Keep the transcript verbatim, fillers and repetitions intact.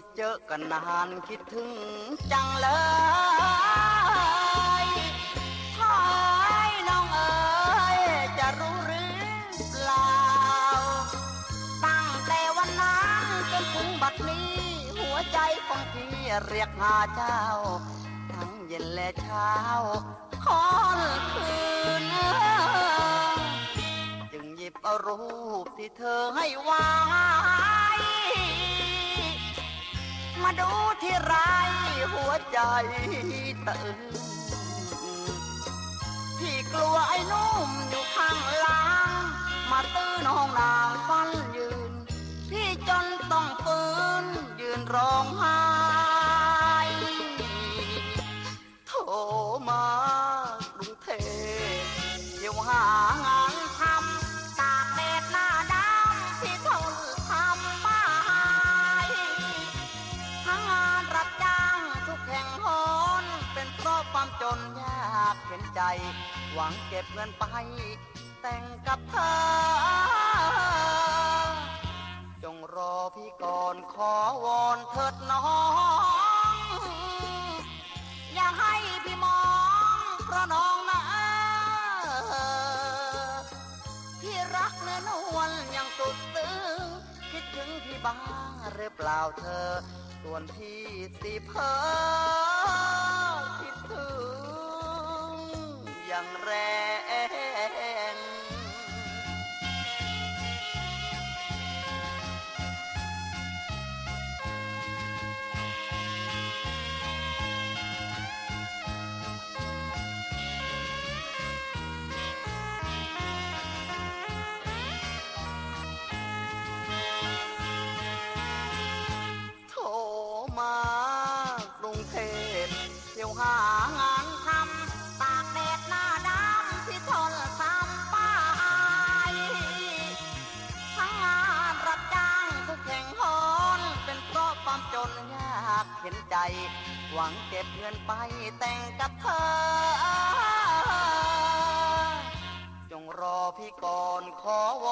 เจอกันนานคิดถึงจังเลยทายน้องเอ๋ยจะรู้หรือเปล่าตั้งแต่วันนั้นจนถึงบัดนี้หัวใจของพี่เรียกหาเจ้าทั้งเย็นและเช้าค่อนคืนจึงหยิบเอารูปที่เธอให้ไว้มาดูที่ไรหัวใจตื่นพี่กลัวไอ้นุ่มอยู่ข้างหลังมาตื้อน้องนางฟันยืนพี่จนต้องฝืนยืนร้องไห้โทรมากรุงเทพเดี๋ยวหางานทำตากแดดหน้าดำที่ทนทำไปหางานรับจ้างทุกแห่งหนเป็นเพราะความจนยากเข็นใจหวังเก็บเงินไปแต่งกับเธอจงรอพี่ก่อนขอวอนเถิดน้องอย่าให้พี่มองเพราะน้องนะพี่รักเนื้อนวลอย่างสุดซึ้งคิดถึงพี่บ้างหรือเปล่าเธอส่วนพี่สิเพ้อคิดถึงอย่างแรงมากรุงเทพเที่ยวหางานทำตากแดดหน้าดำที่ทนทำป้ายทั้งงานรับจ้างทุกแห่งหนเป็นเพราะความจนยากเข็นใจหวังเก็บเงินไปแต่งกับเธอจงรอพี่ก่อนขอว